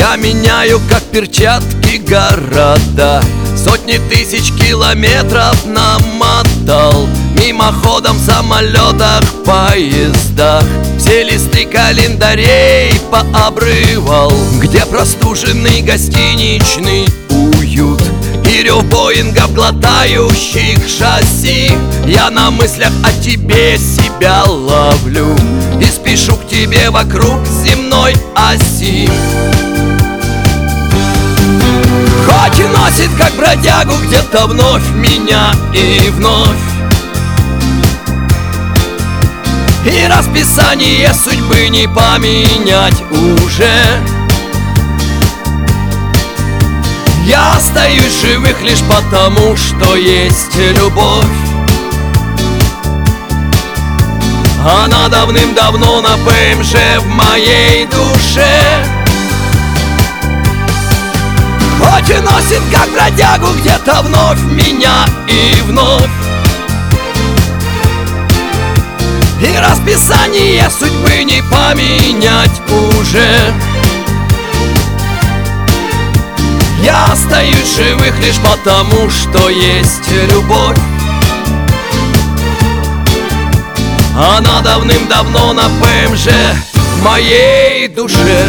Я меняю, как перчатки, города. Сотни тысяч километров намотал, мимоходом в самолетах, поездах. Все листы календарей пообрывал, где простуженный гостиничный уют и рев боингов, глотающих шасси. Я на мыслях о тебе себя ловлю и спешу к тебе вокруг земной оси. Хоть и носит, как бродягу, где-то вновь меня и вновь. И расписание судьбы не поменять уже. Я остаюсь в живых лишь потому, что есть любовь. Она давным-давно на ПМЖ в моей душе. Хоть и носит, как бродягу, где-то вновь меня и вновь. И расписание судьбы не поменять уже. Я остаюсь в живых лишь потому, что есть любовь. Она давным-давно на ПМЖ в моей душе.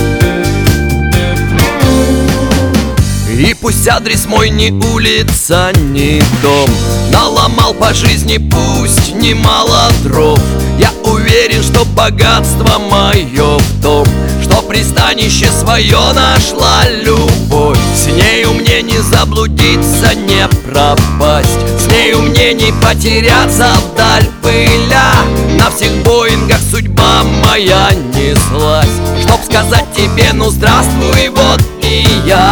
И пусть адрес мой не улица, не дом, наломал по жизни пусть немало дров. Я уверен, что богатство мое в том, что пристанище свое нашла любовь. С нею мне не заблудиться, не пропасть, с нею мне не потеряться вдаль пыля. На всех боингах судьба моя неслась, чтоб сказать тебе, ну здравствуй, вот и я.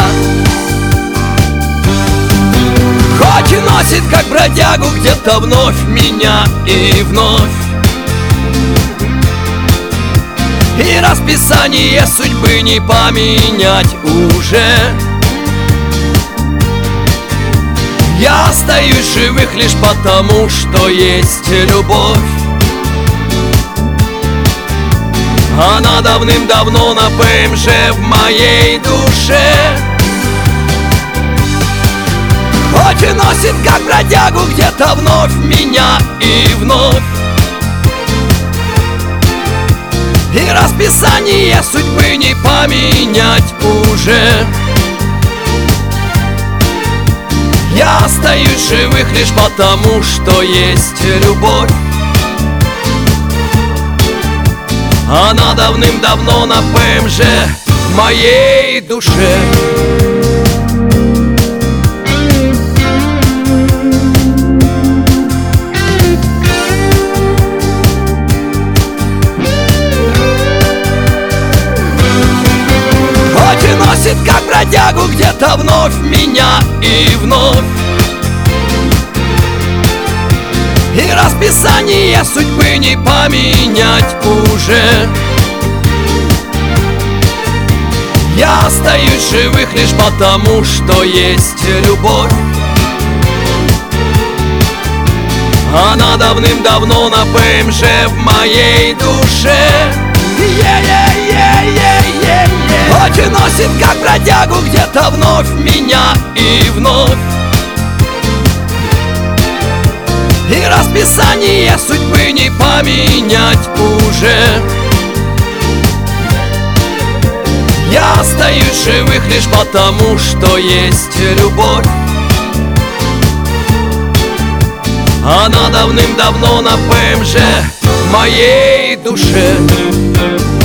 Хоть и носит, как бродягу, где-то вновь меня и вновь. И расписание судьбы не поменять уже. Я остаюсь в живых лишь потому, что есть любовь. Она давным-давно на ПМЖ в моей душе. Хоть и носит, как бродягу, где-то вновь меня и вновь. И расписание судьбы не поменять уже. Я остаюсь в живых лишь потому, что есть любовь. Она давным-давно на ПМЖ в моей душе. Носит, как бродягу, где-то вновь меня и вновь. И расписание судьбы не поменять уже. Я остаюсь в живых лишь потому, что есть любовь. Она давным-давно на ПМЖ в моей душе. Хоть и носит, как бродягу, где-то вновь меня и вновь. И расписание судьбы не поменять уже. Я остаюсь в живых лишь потому, что есть любовь. Она давным-давно на ПМЖ в моей душе.